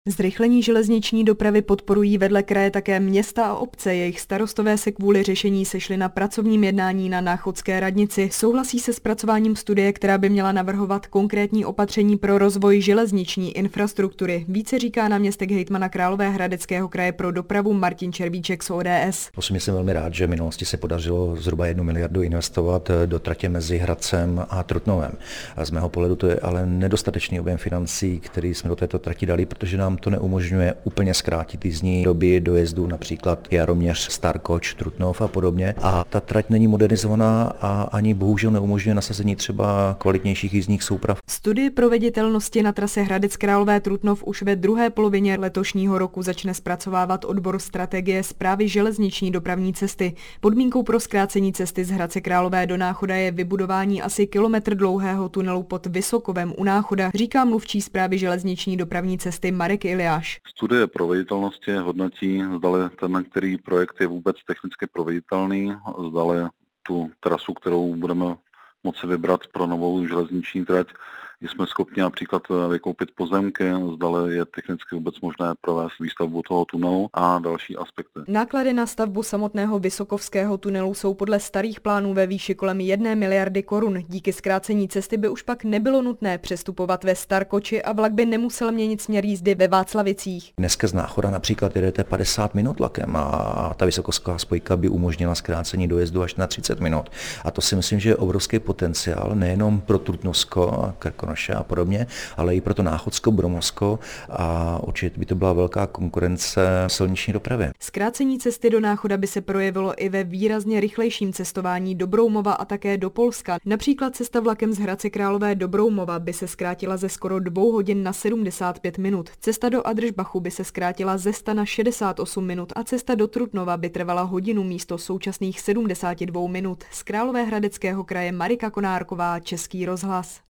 Zrychlení železniční dopravy podporují vedle kraje také města a obce. Jejich starostové se kvůli řešení sešli na pracovním jednání na Náchodské radnici. Souhlasí se zpracováním studie, která by měla navrhovat konkrétní opatření pro rozvoj železniční infrastruktury. Více říká náměstek hejtmana Královéhradeckého kraje pro dopravu Martin Červíček z ODS. Osobně jsem velmi rád, že v minulosti se podařilo zhruba 1 miliardu investovat do tratě mezi Hradcem a Trutnovem. A z mého pohledu to je ale nedostatečný objem financí, který jsme do této trati dali, protože nám to neumožňuje úplně zkrátit jízdní doby dojezdu, například Jaroměř, Starkoč, Trutnov a podobně. A ta trať není modernizovaná a ani bohužel neumožňuje nasazení třeba kvalitnějších jízdních souprav. Studii proveditelnosti na trase Hradec Králové Trutnov už ve druhé polovině letošního roku začne zpracovávat odbor strategie Správy železniční dopravní cesty. Podmínkou pro zkrácení cesty z Hradce Králové do Náchoda je vybudování asi kilometr dlouhého tunelu pod Vysokovem u Náchoda, říká mluvčí Správy železniční dopravní cesty Marek Iliáš. Studie proveditelnosti hodnotí, zdali ten, který projekt je vůbec technicky proveditelný, zdali tu trasu, kterou budeme moci vybrat pro novou železniční trať, jsme schopni například vykoupit pozemky, zdali je technicky vůbec možné provést výstavbu toho tunelu a další aspekty. Náklady na stavbu samotného Vysokovského tunelu jsou podle starých plánů ve výši kolem 1 miliardy korun. Díky zkrácení cesty by už pak nebylo nutné přestupovat ve Starkoči a vlak by nemusel měnit směr jízdy ve Václavicích. Dneska z Náchoda například jedete 50 minut vlakem a ta vysokovská spojka by umožnila zkrácení dojezdu až na 30 minut. A to si myslím, že je obrovský potenciál nejenom pro Trutnovsko a Krkonoše a podobně, ale i pro to Náchodsko, Bromovsko a určitě by to byla velká konkurence silniční dopravě. Zkrácení cesty do Náchoda by se projevilo i ve výrazně rychlejším cestování do Broumova a také do Polska. Například cesta vlakem z Hradce Králové do Broumova by se zkrátila ze skoro 2 hodin na 75 minut. Cesta do Adržbachu by se zkrátila ze 100 na 68 minut a cesta do Trutnova by trvala hodinu místo současných 72 minut. Z Královéhradeckého kraje Marika Konárková, Český rozhlas.